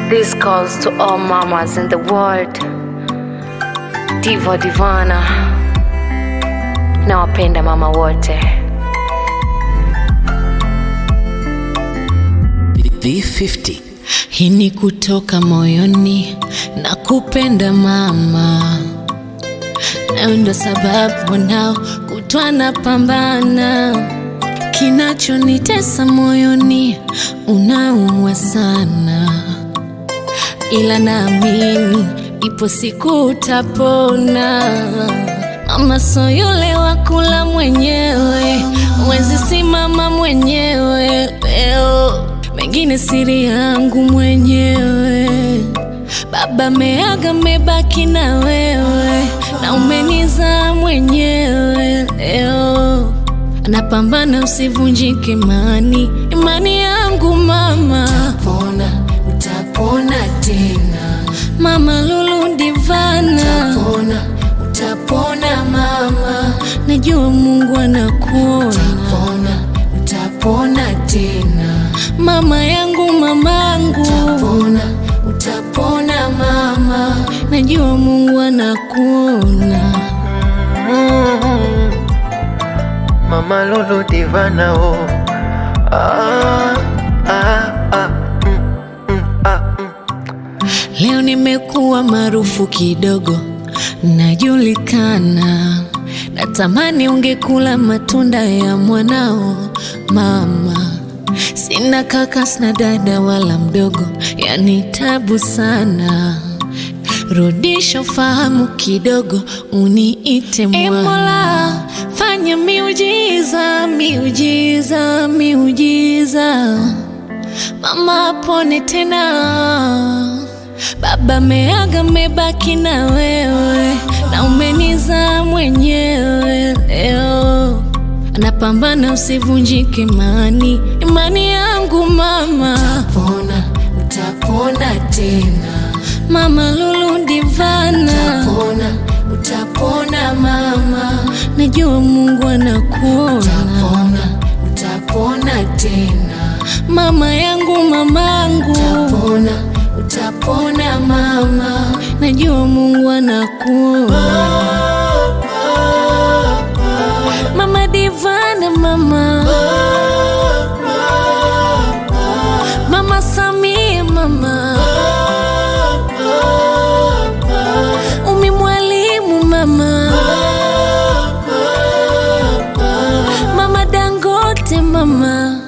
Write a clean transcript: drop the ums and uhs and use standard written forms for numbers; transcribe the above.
This calls to all mamas in the world. Diva Divana, nawapenda mama wote. V50. Hii ni kutoka moyoni, nakupenda mama, na ndo sababu nao kutwa napambana. Kinachonitesa moyoni unaumwa sana, ila naamini ipo siku utapona. Mama so yule wa kula mwenyewe, huwezi simama mwenyewe leo, mengine siri yangu mwenyewe. Baba meaga mebaki na wewe, na umenizaa mwenyewe leo. Napambana usivunjike imani yangu mama. Utapona tena Mama Lulu Divana. Utapona mama, najua Mungu anakuona. Utapona tena mama yangu, mamangu. Utapona mama, najua Mungu anakuona. Mama Lulu Divana, oh. Leo nimekuwa maarufu kidogo, najulikana. Natamani ungekula matunda ya mwanao mama. Sina kaka, sina dada wala mdogo, yani tabu sana. Rudisha ufahamu kidogo, uniite mwana. Mola, fanya miujiza, miujiza, miujiza, mama apone tena. Baba meaga mebaki na wewe, na umenizaa mwenyewe leo. Napambana usivunjike imani yangu mama. Utapona tena Mama Lulu Divana. Utapona mama, najua Mungu anakuona. Utapona tena mama yangu, mamangu. Utapona mama, najua Mungu anakuona. Mama Divana, mama. Mama Samia, mama. Umi Mwalimu, mama. Mama Dangote, mama.